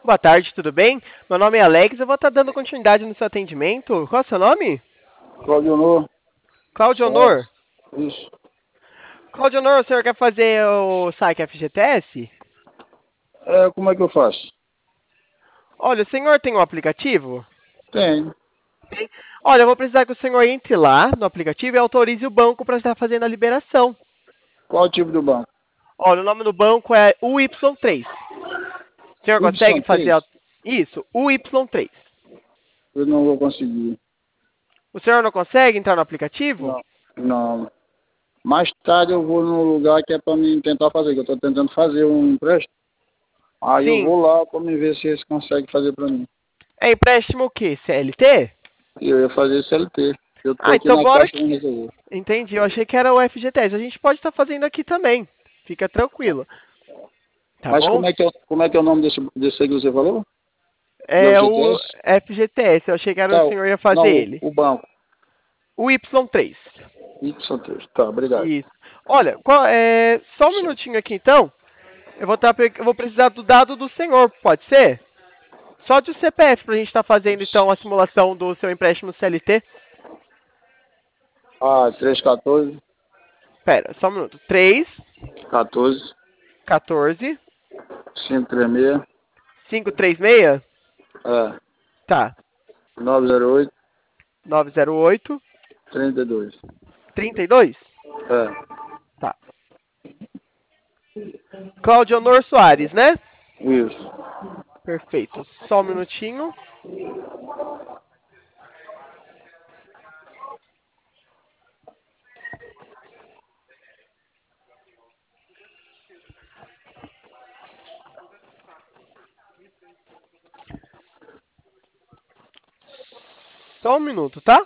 Boa tarde, tudo bem? Meu nome é Alex, eu vou estar dando continuidade no seu atendimento. Qual é o seu nome? Claudio Honor, Claudio Honor. Soares. Isso. Claudio Honor, o senhor quer fazer o SAIC FGTS? Como é que eu faço? Olha, o senhor tem um aplicativo? Tem. Tem. Olha, eu vou precisar que o senhor entre lá no aplicativo e autorize o banco para estar fazendo a liberação. Qual o tipo do banco? Olha, o nome do banco é UY3. O senhor consegue fazer Y3? isso? UY3. Eu não vou conseguir. O senhor não consegue entrar no aplicativo? Não. Não. Mais tarde eu vou num lugar que é para mim tentar fazer, que eu estou tentando fazer um empréstimo. Aí eu Sim. vou lá para me ver se eles conseguem fazer para mim. É empréstimo o quê? CLT? E eu ia fazer CLT. Eu tô Ah, aqui então na bora Caixa de aqui. Resolver. Entendi, eu achei que era o FGTS. A gente pode estar fazendo aqui também. Fica tranquilo. Tá Mas bom? como é que é o nome desse aí que você falou? Do É o FGTS? FGTS. Eu achei que era o Tá, senhor ia fazer não, ele. o banco. O Y3. Y3. Tá, obrigado. Isso. Olha, só um minutinho aqui então. Eu vou precisar do dado do senhor, pode ser? Só de CPF pra gente estar fazendo então a simulação do seu empréstimo CLT. Ah, 314, Pera, só um minuto. 3, 14, 14, 536, 536. é, Tá. 908, 908, 32. 32. É, Tá. Claudio Honor Soares, né? isso. Perfeito. Só um minutinho. Só um minuto, tá?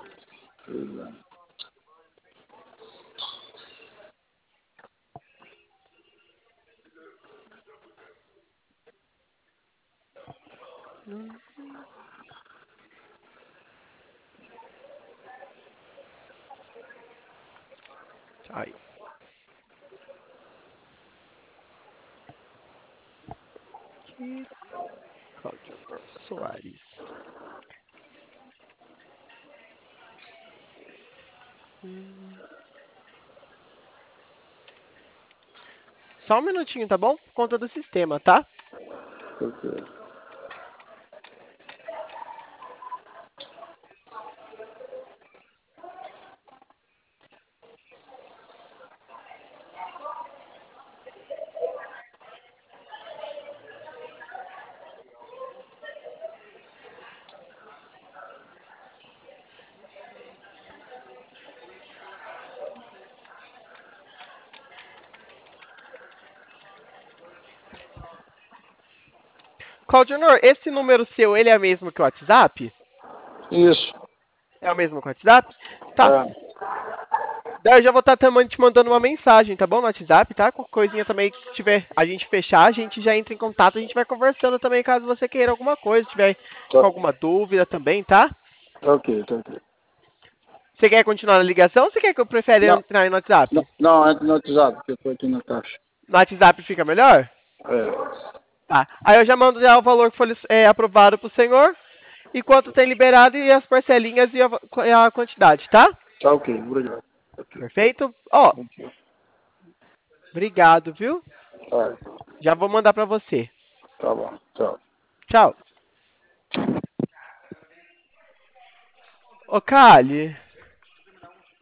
Aí. Aqui. Claudio Honor Soares. Só um minutinho, tá bom? Por conta do sistema, tá? Ok. Claudio Honor, esse número seu, ele é o mesmo que o WhatsApp? Isso. É o mesmo que o WhatsApp? Tá. É, Daí eu já vou estar também te mandando uma mensagem, tá bom? No WhatsApp, tá? Qualquer coisinha também que tiver a gente fechar, a gente já entra em contato, a gente vai conversando também caso você queira alguma coisa, tiver tá, com alguma dúvida também, tá? tá ok, tá ok. Você quer continuar na ligação ou você quer que eu prefere Não, entrar aí no WhatsApp? não, entra no WhatsApp, porque eu tô aqui na Caixa. No WhatsApp fica melhor? É, Tá. Aí eu já mando já o valor que foi aprovado pro senhor, e quanto tem liberado e as parcelinhas e a quantidade, tá? tá ok, obrigado. Ok, Perfeito? Ó, ok. obrigado, viu? Tá, Já vou mandar pra você. tá bom, tchau. Tchau. Ô, Kali.